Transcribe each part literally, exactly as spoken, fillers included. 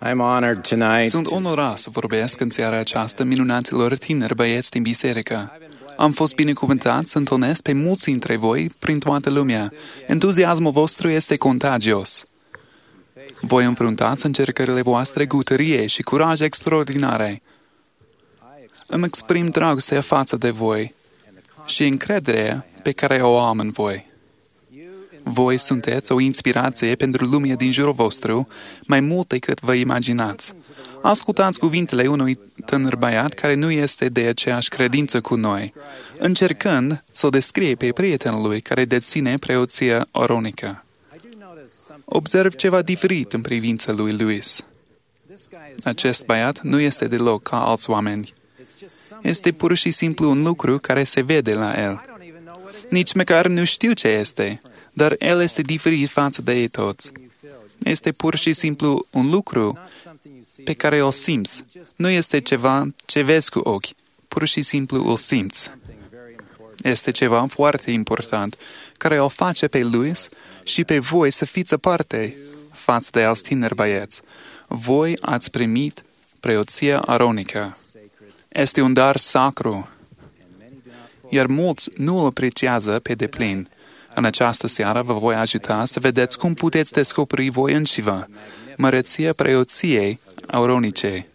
I'm honored tonight. Sunt onorat să vorbesc în seara aceasta minunaților tineri băieți din biserică. Am fost binecuvântat să întâlnesc pe mulți dintre voi prin toată lumea. Entuziasmul vostru este contagios. Voi înfruntați încercările voastre cu tărie și curaj extraordinare. Îmi exprim dragostea față de voi și încrederea pe care o am în voi. Voi sunteți o inspirație pentru lumea din jurul vostru, mai mult decât vă imaginați. Ascultați cuvintele unui tânăr băiat care nu este de aceeași credință cu noi, încercând să o descrie pe prietenul lui care deține preoția aronică. Observ ceva diferit în privința lui Louis. Acest băiat nu este deloc ca alți oameni. Este pur și simplu un lucru care se vede la el. Nici măcar nu știu ce este, dar el este diferit față de ei toți. Este pur și simplu un lucru pe care o simți. Nu este ceva ce vezi cu ochi, pur și simplu o simți. Este ceva foarte important care o face pe Louis și pe voi să fiți aparte față de alți tineri băieți. Voi ați primit preoția aronică. Este un dar sacru, iar mulți nu îl apreciază pe deplin. În această seară vă voi ajuta să vedeți cum puteți descoperi voi înșivă măreția preoției aronice.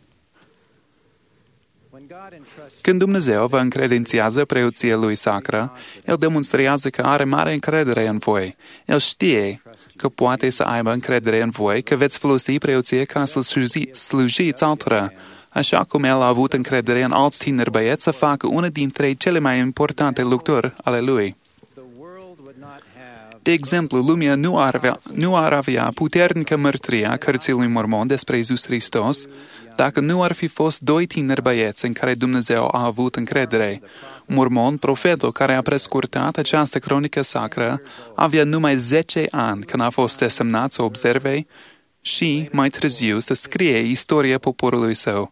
Când Dumnezeu vă încredințează preoția lui sacră, El demonstrează că are mare încredere în voi. El știe că poate să aibă încredere în voi, că veți folosi preoția ca să slujiți altora, așa cum El a avut încredere în alți tineri băieți să facă una dintre cele mai importante lucruri ale Lui. De exemplu, lumea nu ar avea, nu ar avea puternică mărturie a cărții lui Mormon despre Iisus Hristos dacă nu ar fi fost doi tineri băieți în care Dumnezeu a avut încredere. Mormon, profetul care a prescurtat această cronică sacră, avea numai zece ani când a fost desemnat să observe și, mai târziu, să scrie istoria poporului său.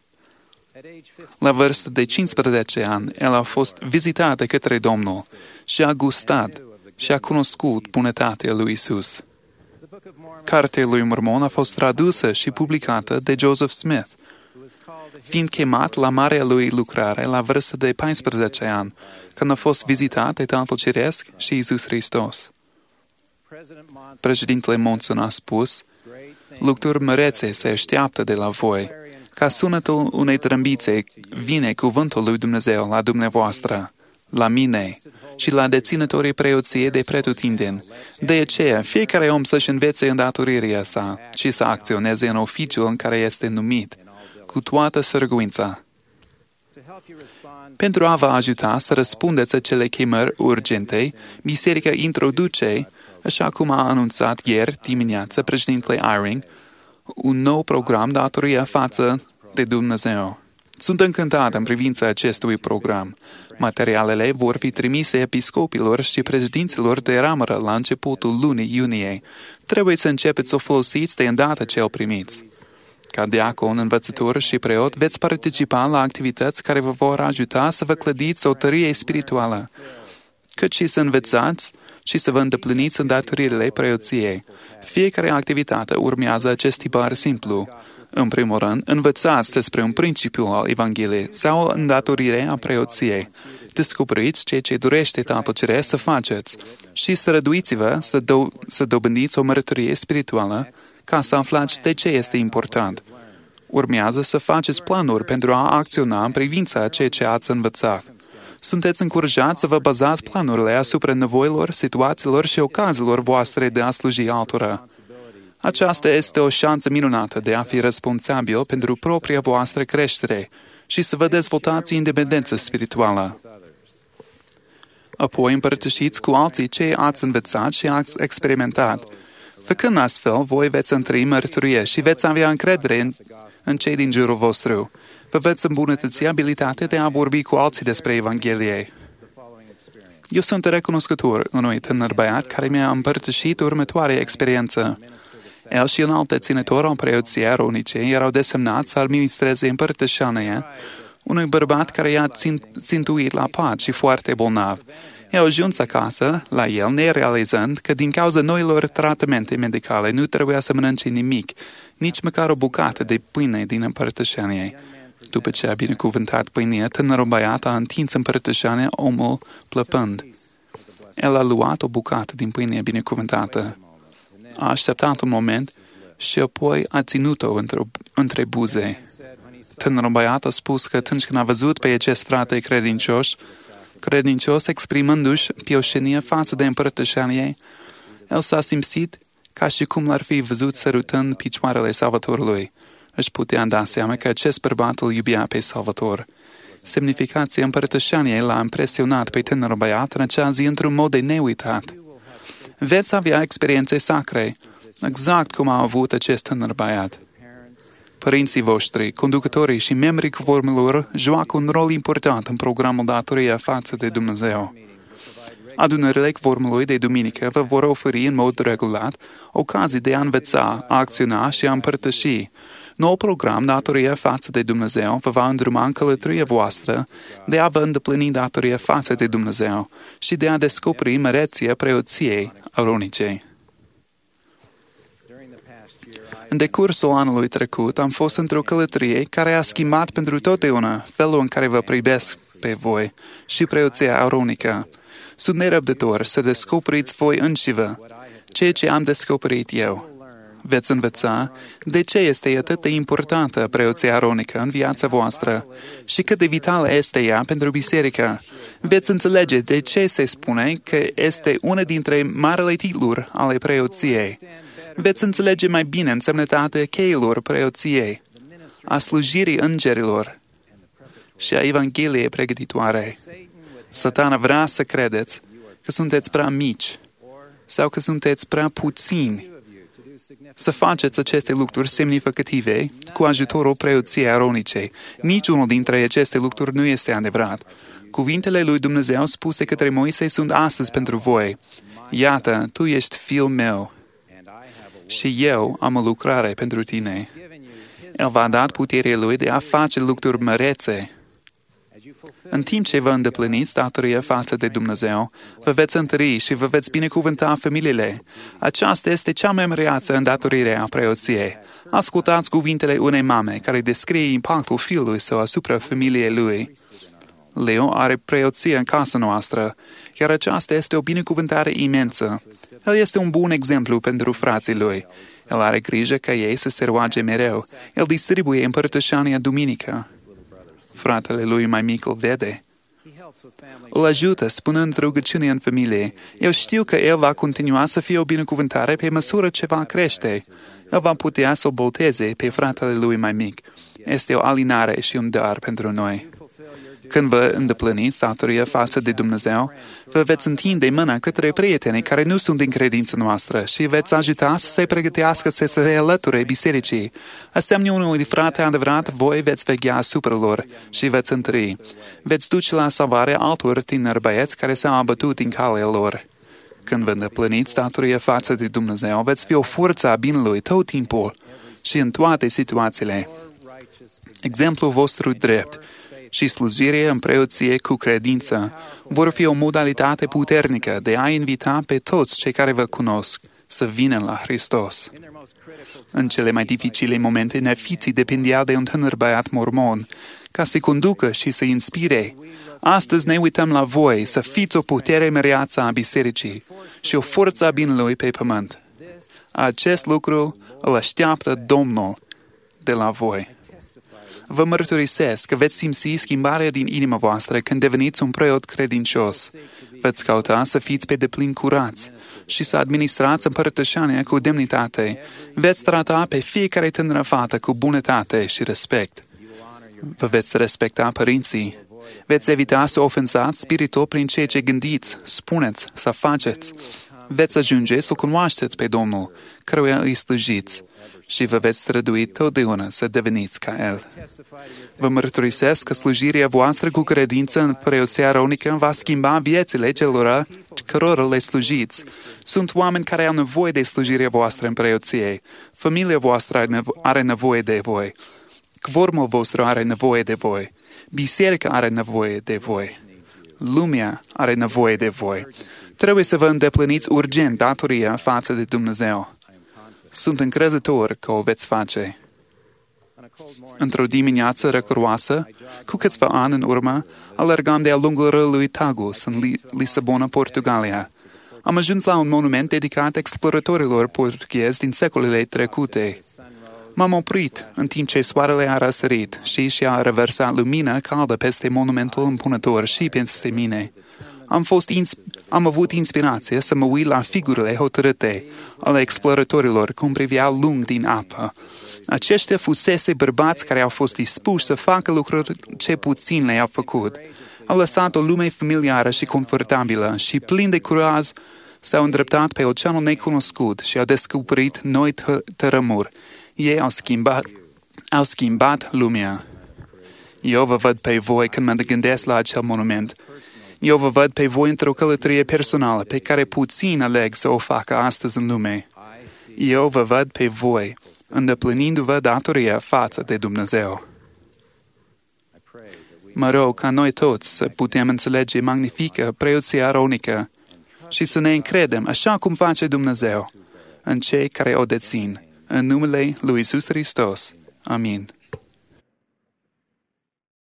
La vârstă de cincisprezece ani, el a fost vizitat de către Domnul și a gustat și a cunoscut bunătatea lui Isus. Cartea lui Mormon a fost tradusă și publicată de Joseph Smith, fiind chemat la marea lui lucrare la vârstă de paisprezece ani, când a fost vizitat de Tatăl Ceresc și Iisus Hristos. Președintele Monson a spus: lucruri mărețe se așteaptă de la voi. Ca sunetul unei trâmbițe vine cuvântul lui Dumnezeu la dumneavoastră, la mine și la deținătorii preoției de pretutindeni. De aceea, fiecare om să-și învețe îndatorirea sa și să acționeze în oficiul în care este numit, cu toată sârguința. Pentru a vă ajuta să răspundeți acele chemări urgente, biserica introduce, așa cum a anunțat ieri dimineață președintele Eyring, un nou program datoria față de Dumnezeu. Sunt încântat în privința acestui program. Materialele vor fi trimise episcopilor și președinților de ramără la începutul lunii iunie. Trebuie să începeți să o folosiți de îndată ce o primiți. Ca diacon, învățător și preot, veți participa la activități care vă vor ajuta să vă clădiți o tărie spirituală, cât și să învățați și să vă îndepliniți îndatoririle preoției. Fiecare activitate urmează acest tipar simplu. În primul rând, învățați despre un principiu al Evangheliei sau o îndatorire a preoției. Descoperiți ceea ce dorește Tatăl Ceresc să faceți și străduiți-vă să, do- să dobândiți o mărturie spirituală ca să aflați de ce este important. Urmează să faceți planuri pentru a acționa în privința ceea ce ați învățat. Sunteți încurajați să vă bazați planurile asupra nevoilor, situațiilor și ocaziilor voastre de a sluji altora. Aceasta este o șansă minunată de a fi responsabil pentru propria voastră creștere și să vă dezvoltați independență spirituală. Apoi împărtășiți cu alții ce ați învățat și ați experimentat. Făcând astfel, voi veți întări mărturie și veți avea încredere în, în cei din jurul vostru. Vă veți îmbunătăți abilitatea de a vorbi cu alții despre Evanghelie. Eu sunt recunoscător unui tânăr băiat care mi-a împărtășit următoarea experiență. El și un alt deținător al preoției aronice erau desemnați să administreze împărtășania unui bărbat care i-a țintuit la pat și foarte bolnav. I-au ajuns acasă, la el, nerealizând că din cauza noilor tratamente medicale nu trebuia să mănânce nimic, nici măcar o bucată de pâine din împărtășanie. După ce a binecuvântat pâinea, tânărul băiat a întins împărtășania, omul plăpând. El a luat o bucată din pâinea binecuvântată. A așteptat un moment și apoi a ținut-o între, între buze. Tânărul băiat a spus că atunci când a văzut pe acest frate credincios, credincios exprimându-și pioșenie față de împărtășanie, el s-a simțit ca și cum l-ar fi văzut sărutând picioarele Salvatorului. Își putea da seama că acest bărbat îl iubea pe Salvator. Semnificația împărtășaniei l-a impresionat pe tânărul băiat în acea zi într-un mod de neuitat. Veți avea experiențe sacre, exact cum a avut acest tânăr băiat. Părinții voștri, conducătorii și membrii cuvormelor joacă un rol important în programul datoria față de Dumnezeu. Adunările cuvormelui de duminică vă vor oferi în mod regulat ocazii de a învăța, a acționa și a împărtăși. Noul program Datoria față de Dumnezeu vă va îndruma în călătoria voastră de a vă îndeplini datoria față de Dumnezeu și de a descoperi măreția preoției aronice. În decursul anului trecut am fost într-o călătorie care a schimbat pentru totdeauna felul în care vă privesc pe voi și preoția aronică. Sunt nerăbdător să descoperiți voi înșivă ceea ce am descoperit eu. Veți învăța de ce este atât de importantă preoția aronică în viața voastră și cât de vitală este ea pentru biserică. Veți înțelege de ce se spune că este una dintre marele titluri ale preoției. Veți înțelege mai bine însemnătatea cheilor preoției, a slujirii îngerilor și a Evangheliei pregătitoare. Satana vrea să credeți că sunteți prea mici sau că sunteți prea puțini să faceți aceste lucruri semnificative cu ajutorul preoției aronice. Niciunul dintre aceste lucruri nu este adevărat. Cuvintele lui Dumnezeu spuse către Moise sunt astăzi pentru voi. Iată, tu ești fiul meu și eu am o lucrare pentru tine. El v-a dat puterea lui de a face lucruri mărețe. În timp ce vă îndepliniți datoria față de Dumnezeu, vă veți întări și vă veți binecuvânta familiile. Aceasta este cea mai măreață îndatorire a preoției. Ascultați cuvintele unei mame care descrie impactul fiului său asupra familiei lui. Leo are preoție în casa noastră, iar aceasta este o binecuvântare imensă. El este un bun exemplu pentru frații lui. El are grijă ca ei să se roage mereu. El distribuie împărtășania duminică. Fratele lui mai mic îl vede. Îl ajută spunând rugăciune în familie. Eu știu că el va continua să fie o binecuvântare pe măsură ce va crește. El va putea să o boteze pe fratele lui mai mic. Este o alinare și un dar pentru noi. Când vă îndepliniți datoria față de Dumnezeu, vă veți întinde mâna către prietenii care nu sunt din credința noastră și veți ajuta să se pregătească să se alăture bisericii. Asemenea unui frate adevărat, voi veți veghea asupra lor și veți întări. Veți duce la salvarea altor tineri băieți care s-au abătut din calea lor. Când vă îndepliniți datoria față de Dumnezeu, veți fi o forță a binelui tot timpul și în toate situațiile. Exemplul vostru drept și slujirea în preoție cu credință vor fi o modalitate puternică de a invita pe toți cei care vă cunosc să vină la Hristos. În cele mai dificile momente, nefiții dependeau de un tânăr băiat mormon ca să conducă și să inspire. Astăzi ne uităm la voi să fiți o putere măreață a bisericii și o forță a binelui pe pământ. Acest lucru îl așteaptă Domnul de la voi. Vă mărturisesc că veți simți schimbarea din inima voastră când deveniți un preot credincios. Veți căuta să fiți pe deplin curați și să administrați împărtășania cu demnitate. Veți trata pe fiecare tânără fată cu bunătate și respect. Vă veți respecta părinții. Veți evita să ofensați spiritul prin ceea ce gândiți, spuneți, să faceți. Veți ajunge să cunoașteți pe Domnul, căruia îi slujiți, și vă veți strădui totdeauna să deveniți ca El. Vă mărturisesc că slujirea voastră cu credință în preoția aronică va schimba viețile celor cărora le slujiți. Sunt oameni care au nevoie de slujirea voastră în preoție. Familia voastră are nevoie de voi. Cvormul vostru are nevoie de voi. Biserica are nevoie de voi. Lumea are nevoie de voi. Trebuie să vă îndepliniți urgent datoria față de Dumnezeu. Sunt încrezător că o veți face. Într-o dimineață răcoroasă, cu câțiva ani în urmă, alergam de-a lungul râului Tagus, în Lisabona, Portugalia. Am ajuns la un monument dedicat exploratorilor portughezi din secolele trecute. M-am oprit în timp ce soarele a răsărit și și-a reversat lumina caldă peste monumentul impunător și peste mine. Am, fost insp- am avut inspirație să mă uit la figurile hotărâte ale exploratorilor cum priveau lung din apă. Aceștia fusese bărbați care au fost dispuși să facă lucruri ce puțin le-au făcut. Au lăsat o lume familiară și confortabilă și plin de curaj s-au îndreptat pe oceanul necunoscut și au descoperit noi tărămuri. Ei au schimbat, au schimbat lumea. Eu vă văd pe voi când mă gândesc la acel monument. Eu vă văd pe voi într-o călătorie personală pe care puțin aleg să o facă astăzi în lume. Eu vă văd pe voi îndeplinindu-vă datoria față de Dumnezeu. Mă rog ca noi toți să putem înțelege magnifică preoția aronică și să ne încredem, așa cum face Dumnezeu, în cei care o dețin. În numele lui Iisus Hristos. Amin.